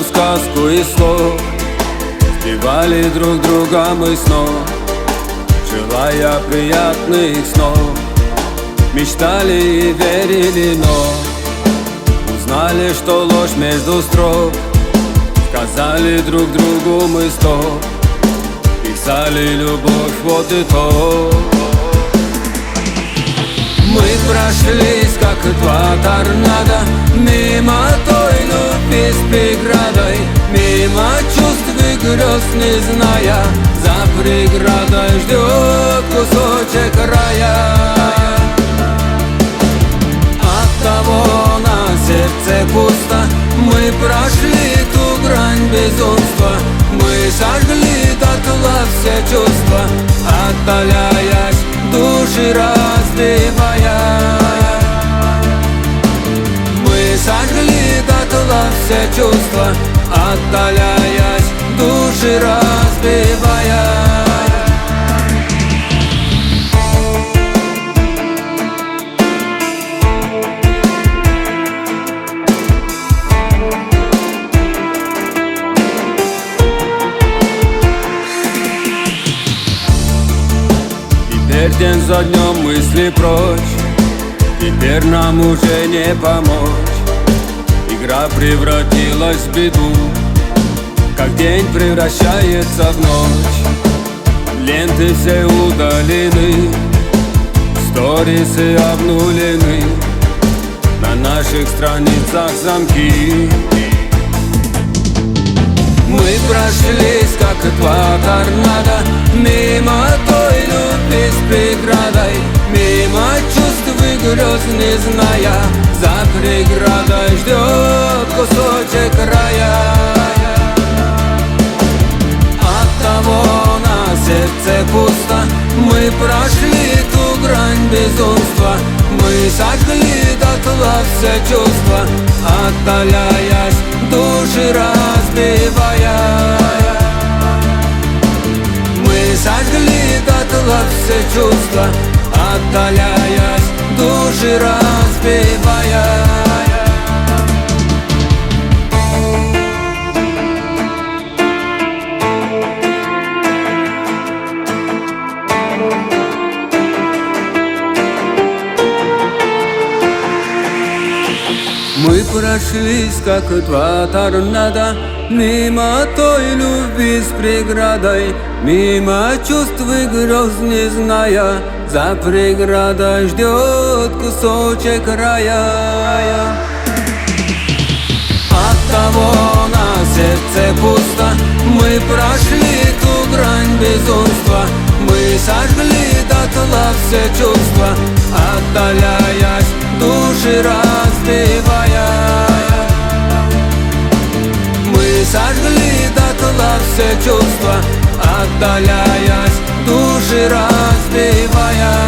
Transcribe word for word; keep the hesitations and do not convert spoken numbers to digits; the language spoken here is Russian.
сказку из слов, сбивали друг друга мы снов, желая приятных снов. Мечтали и верили, но узнали, что ложь между строк. Сказали друг другу мы стоп, писали любовь, вот и то. Мы прошлись, как два торнадо, мимо той любви с преградой, мимо чувств и грез, не зная, за преградой ждет кусочек рая. Оттого на сердце пусто, мы прошли ту грань безумства, мы сожгли дотла все чувства, отдаляясь, души разбивая. Мы сожгли дотла все чувства, отдаляясь, души разбивая. Теперь день за днем мысли прочь, теперь нам уже не помочь. Игра превратилась в беду, как день превращается в ночь. Ленты все удалены, сторисы обнулены, на наших страницах замки. Мы прошлись, как два торнадо, мимо той любви с преградой, мимо чувств и грез, не зная, за преградой ждет кусочек рая. Оттого на сердце пусто, мы прошли ту грань безумства, мы сожгли дотла все чувства, отдаляясь, души разбивая. Мы сожгли дотла все чувства, отдаляясь, души разбивая. Мы прошлись, как два торнадо, мимо той любви с преградой, мимо чувств и грез, не зная, за преградой ждет кусочек рая. Оттого на сердце пусто, мы прошли ту грань безумства, мы сожгли дотла все чувства, отдаляясь, души разбивая. Мы сожгли дотла все чувства, отдаляясь, души разбивая.